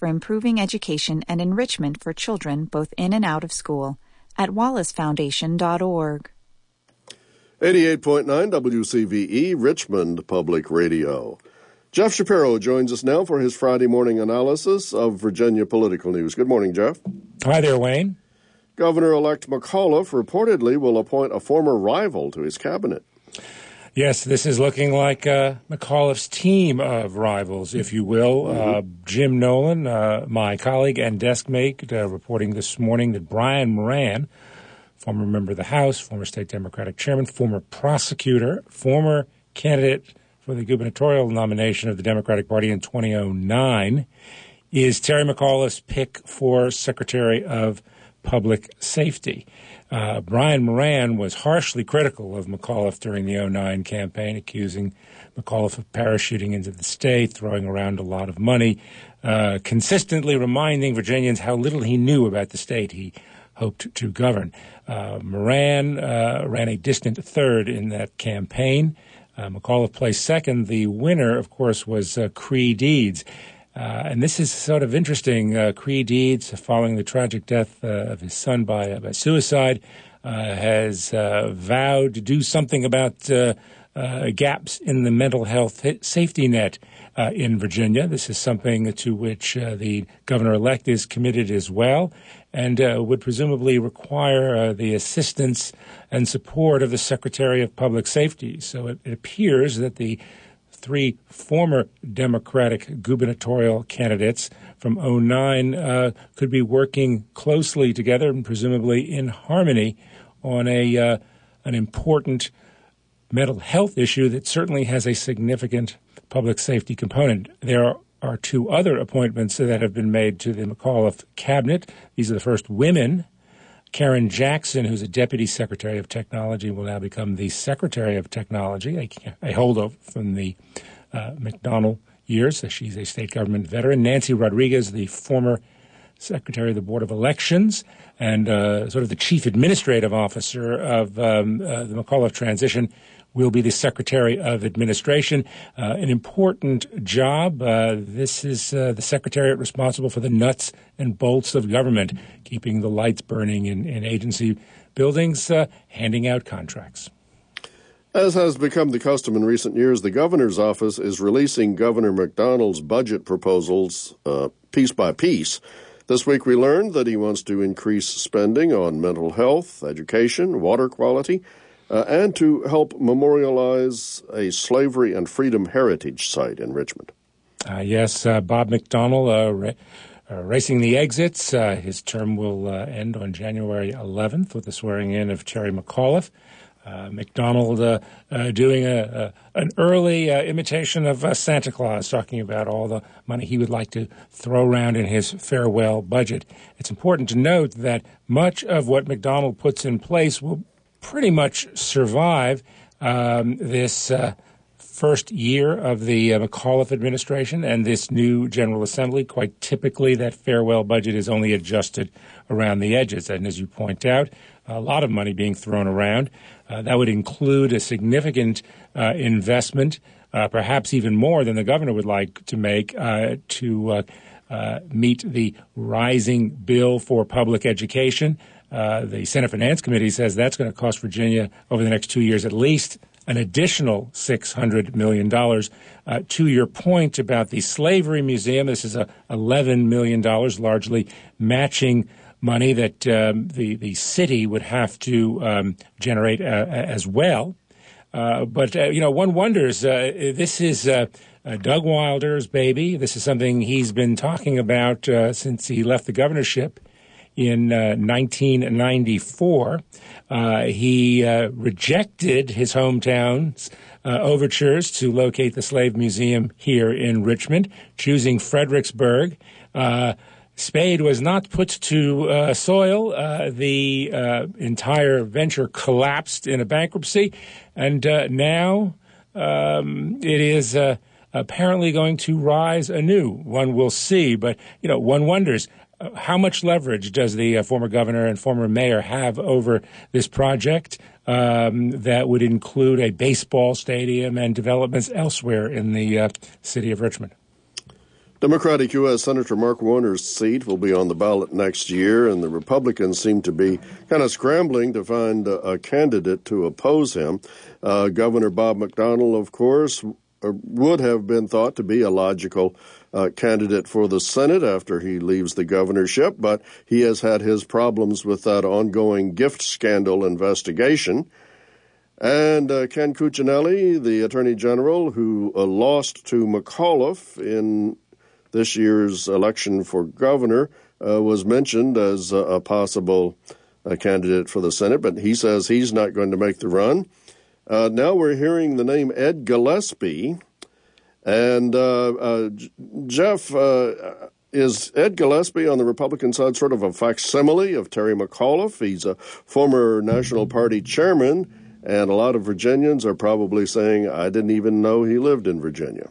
for improving education and enrichment for children both in and out of school at wallacefoundation.org. 88.9 WCVE, Richmond Public Radio. Jeff Shapiro joins us now for his Friday morning analysis of Virginia political news. Good morning, Jeff. Hi there, Wayne. Governor-elect McAuliffe reportedly will appoint a former rival to his cabinet. Yes, this is looking like McAuliffe's team of rivals, if you will. Jim Nolan, my colleague and desk mate, reporting this morning that Brian Moran, former member of the House, former state Democratic chairman, former prosecutor, former candidate for the gubernatorial nomination of the Democratic Party in 2009, is Terry McAuliffe's pick for Secretary of Public Safety. Brian Moran was harshly critical of McAuliffe during the 2009 campaign, accusing McAuliffe of parachuting into the state, throwing around a lot of money, consistently reminding Virginians how little he knew about the state he hoped to govern. Moran ran a distant third in that campaign. McAuliffe placed second. The winner, of course, was Cree Deeds. And this is sort of interesting. Cree Deeds, following the tragic death of his son by suicide, has vowed to do something about gaps in the mental health safety net in Virginia. This is something to which the governor-elect is committed as well, and would presumably require the assistance and support of the Secretary of Public Safety. So it appears that the three former Democratic gubernatorial candidates from 2009 could be working closely together and presumably in harmony on an important mental health issue that certainly has a significant public safety component. There are two other appointments that have been made to the McAuliffe cabinet. These are the first women. Karen Jackson, who's a Deputy Secretary of Technology, will now become the Secretary of Technology, a holdover from the McDonnell years. She's a state government veteran. Nancy Rodriguez, the former Secretary of the Board of Elections and sort of the Chief Administrative Officer of the McAuliffe transition, will be the Secretary of Administration. An important job. This is the Secretariat responsible for the nuts and bolts of government, keeping the lights burning in agency buildings, handing out contracts. As has become the custom in recent years, the governor's office is releasing Governor McDonnell's budget proposals piece by piece. This week we learned that he wants to increase spending on mental health, education, water quality, and to help memorialize a slavery and freedom heritage site in Richmond. Yes, Bob McDonnell racing the exits. His term will end on January 11th with the swearing-in of Terry McAuliffe. McDonnell doing an early imitation of Santa Claus, talking about all the money he would like to throw around in his farewell budget. It's important to note that much of what McDonnell puts in place will pretty much survive this first year of the McAuliffe administration and this new General Assembly. Quite typically, that farewell budget is only adjusted around the edges. And as you point out, a lot of money being thrown around. That would include a significant investment, perhaps even more than the governor would like to make, to meet the rising bill for public education. The Senate Finance Committee says that's going to cost Virginia over the next 2 years at least an additional $600 million. To your point about the Slavery Museum, this is $11 million, largely matching money that the city would have to generate as well. But one wonders, this is Doug Wilder's baby. This is something he's been talking about since he left the governorship in 1994. He rejected his hometown's overtures to locate the Slave Museum here in Richmond, choosing Fredericksburg. Spade was not put to soil. The entire venture collapsed in a bankruptcy, and now it is apparently going to rise anew. One will see, but one wonders how much leverage does the former governor and former mayor have over this project that would include a baseball stadium and developments elsewhere in the city of Richmond. Democratic U.S. Senator Mark Warner's seat will be on the ballot next year, and the Republicans seem to be kind of scrambling to find a candidate to oppose him. Governor Bob McDonnell, of course, would have been thought to be a logical candidate for the Senate after he leaves the governorship, but he has had his problems with that ongoing gift scandal investigation. And Ken Cuccinelli, the Attorney General, who lost to McAuliffe in this year's election for governor, was mentioned as a possible candidate for the Senate, but he says he's not going to make the run. Now we're hearing the name Ed Gillespie. And Jeff, is Ed Gillespie on the Republican side sort of a facsimile of Terry McAuliffe? He's a former National Party chairman, and a lot of Virginians are probably saying, I didn't even know he lived in Virginia.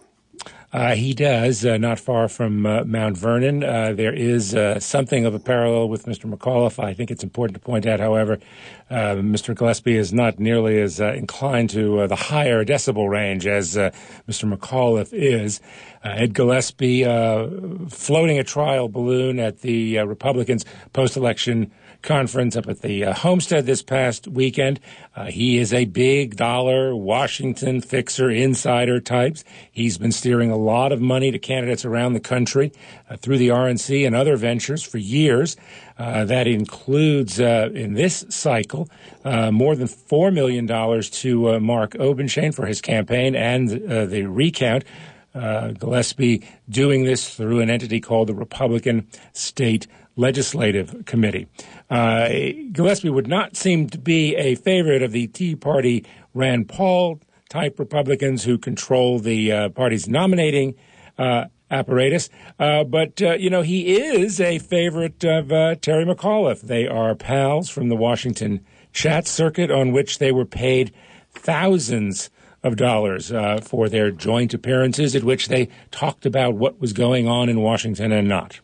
He does, not far from Mount Vernon. There is something of a parallel with Mr. McAuliffe. I think it's important to point out, however, Mr. Gillespie is not nearly as inclined to the higher decibel range as Mr. McAuliffe is. Ed Gillespie floating a trial balloon at the Republicans' post-election conference up at the Homestead this past weekend. He is a big dollar Washington fixer, insider types. He's been steering a lot of money to candidates around the country through the RNC and other ventures for years. That includes, in this cycle, more than $4 million to Mark Obenshain for his campaign and the recount. Gillespie doing this through an entity called the Republican State Legislative Committee. Gillespie would not seem to be a favorite of the Tea Party Rand Paul type Republicans who control the party's nominating apparatus. But he is a favorite of Terry McAuliffe. They are pals from the Washington chat circuit on which they were paid thousands of dollars for their joint appearances at which they talked about what was going on in Washington and not.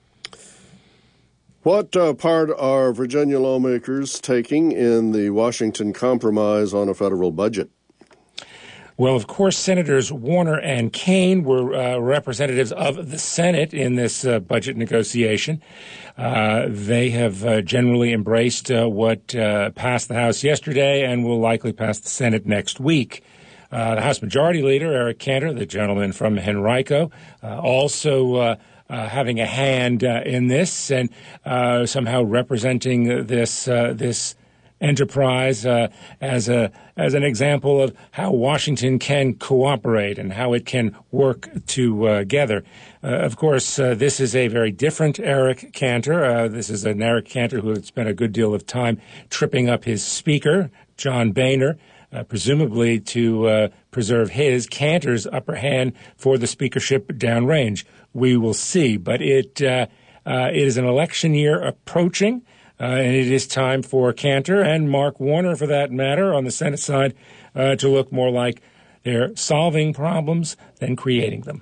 What part are Virginia lawmakers taking in the Washington Compromise on a federal budget? Well, of course, Senators Warner and Kaine were representatives of the Senate in this budget negotiation. They have generally embraced what passed the House yesterday and will likely pass the Senate next week. The House Majority Leader, Eric Cantor, the gentleman from Henrico, also having a hand in this and somehow representing this enterprise as an example of how Washington can cooperate and how it can work together. Of course, this is a very different Eric Cantor. This is an Eric Cantor who had spent a good deal of time tripping up his speaker, John Boehner, presumably to preserve Cantor's upper hand for the speakership downrange. We will see, but it is an election year approaching, and it is time for Cantor and Mark Warner, for that matter, on the Senate side, to look more like they're solving problems than creating them.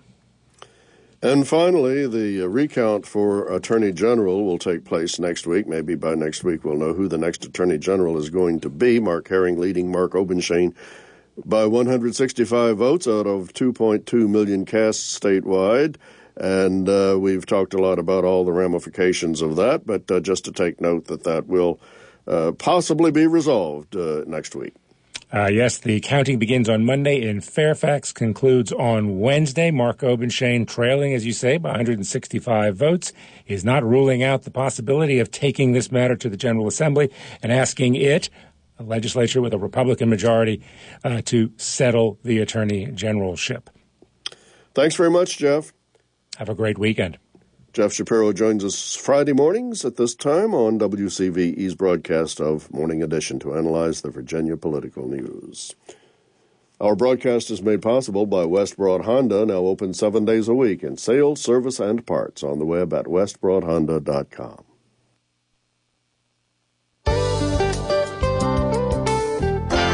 And finally, the recount for Attorney General will take place next week. Maybe by next week we'll know who the next Attorney General is going to be. Mark Herring leading Mark Obenshain by 165 votes out of 2.2 million casts statewide. And we've talked a lot about all the ramifications of that, but just to take note that will possibly be resolved next week. Yes, the counting begins on Monday in Fairfax, concludes on Wednesday. Mark Obenshain, trailing, as you say, by 165 votes, is not ruling out the possibility of taking this matter to the General Assembly and asking it, a legislature with a Republican majority, to settle the Attorney Generalship. Thanks very much, Jeff. Have a great weekend. Jeff Shapiro joins us Friday mornings at this time on WCVE's broadcast of Morning Edition to analyze the Virginia political news. Our broadcast is made possible by West Broad Honda, now open 7 days a week in sales, service, and parts on the web at westbroadhonda.com.